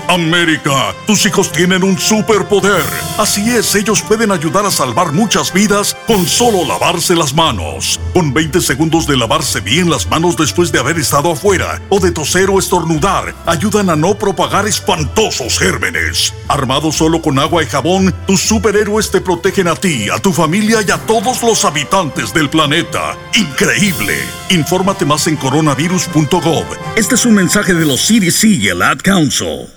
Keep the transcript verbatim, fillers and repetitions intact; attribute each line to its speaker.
Speaker 1: América, tus hijos tienen un superpoder. Así es, ellos pueden ayudar a salvar muchas vidas con solo lavarse las manos. Con veinte segundos de lavarse bien las manos después de haber estado afuera o de toser o estornudar, ayudan a no propagar espantosos gérmenes. Armado solo con agua y jabón, tus superhéroes te protegen a ti, a tu familia y a todos los habitantes del planeta. ¡Increíble! Infórmate más en coronavirus punto gov. Este es un mensaje de los C D C y el Ad Council.